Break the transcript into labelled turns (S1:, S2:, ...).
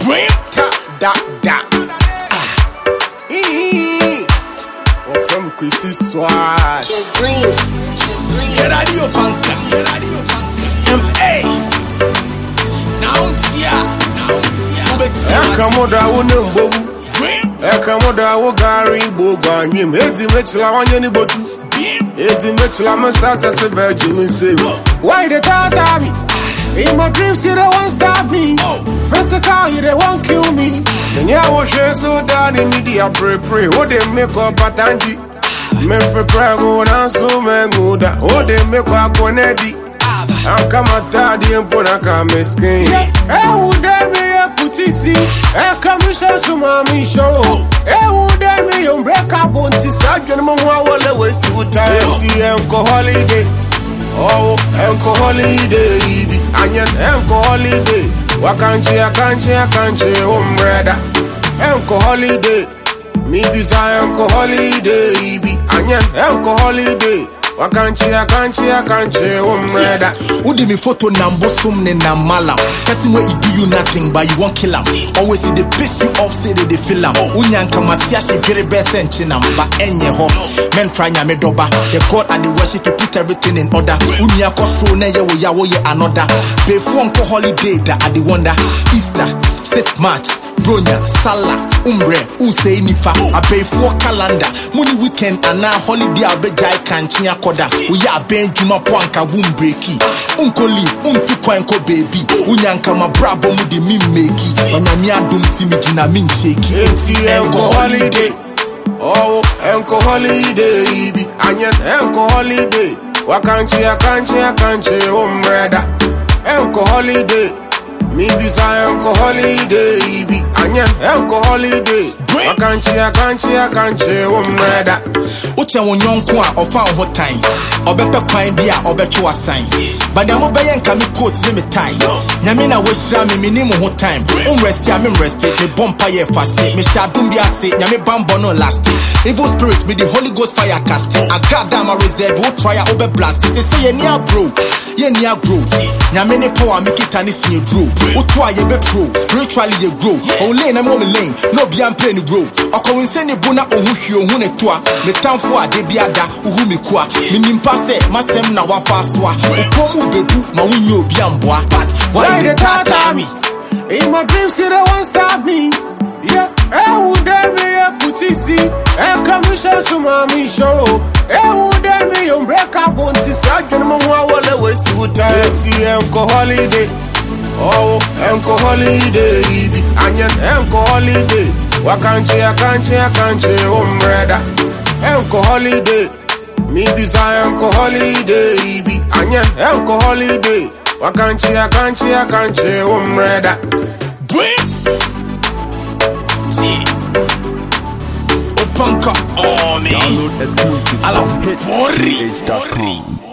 S1: Brim da. From Quissy Swat.
S2: Jeff Green.
S1: Radio Banka. M.A. Now it's Ekamoda unembo. Ekamoda wogari boganyim. Ezi mechla wanyeni botu. Ezi mechla masasa sebeju inse. Why they talk at me? In my dreams you don't want to stop me. Physical you they won't kill me. And ya wash so down in media pray. What they make up patanji. Men for prago na so menguda. What they make up konedi. Ankama tadi mpona kama skin. Udemi ya putisi. Kamisha sumami show. Udemi yombreka bonti. Sajani mwa wale wesi uta. Enko holiday. Oh, enko holiday. Anyan enko holiday. Wakanchi umbreda. Enko holiday. Me bisa enko holiday. Anyan enko holiday. Wakanchi umreda.
S3: Udi mi photo nambo sumne na malam. Kasi mwe I do you nothing but you won't kill him. Always see they piss you off, say they feel him. Unyanka masia she very best and chinamba enye ho. Men try nyame doba. The God and the worship you put everything in order. Unyako stro ne ye wo ya wo ye another. Before unko holiday da I the wonder. Easter, set March. Bronya, Salah, Umbre, Use Nipa, a pay for calendar. Money weekend and now holiday I'll be jai canchia koda. We are ben Juma Pwanka boom breaky. Uncle leave, Kwanko baby. Unyanka ma brabo mudi mim make it. When I'm ya dum timijina min shaky.
S1: Enko holiday. Oh, enko holiday. Anyan enko holiday. Wakanchi umreda. Enko holiday. Me bisa enko holiday. Anyan enko holiday. Wakanchi umreda.
S3: Uche wonyonko a ofa ho time. Obepe kwan bia obetwe wasan. But the mobile nka me coat ne me tie. Nyame na wohira me minim ho time. Rest ya me rest me bompa ye fast. Me shadum bia se nyame bambo no last. Evil spirit with the Holy Ghost fire casting. Agrada ma reserve wo try obe blast. Say ye near bro. Ye near grow. Nyame ne power make it ani see grow. Wo to ye be true. Spiritually ye grow. O lane na mo me lane. No bia play ni grow. Okon se ni bu na ohu hwie ohu ne to a. Me tamfo ade bia da ohu me kwa. Me nimpa se masem na wafa so a. Okomu bebu ma wunye obi amboa. But why they talk at me?
S1: In my dreams you don't want to stop me. Yeah, udemi ya putisi. Kamisha sumami show. Udemi yombreka bonti. Sajani mwa wale wesi uta. Enko holiday. Oh, enko holiday. Anyan enko holiday. Wakanchi umreda. Enko holiday. Me bisa enko holiday. Anyan enko holiday. Wakanchi umreda.
S3: Opanka, oh me.
S4: Download exclusive
S3: I love
S4: from hitsgh.com.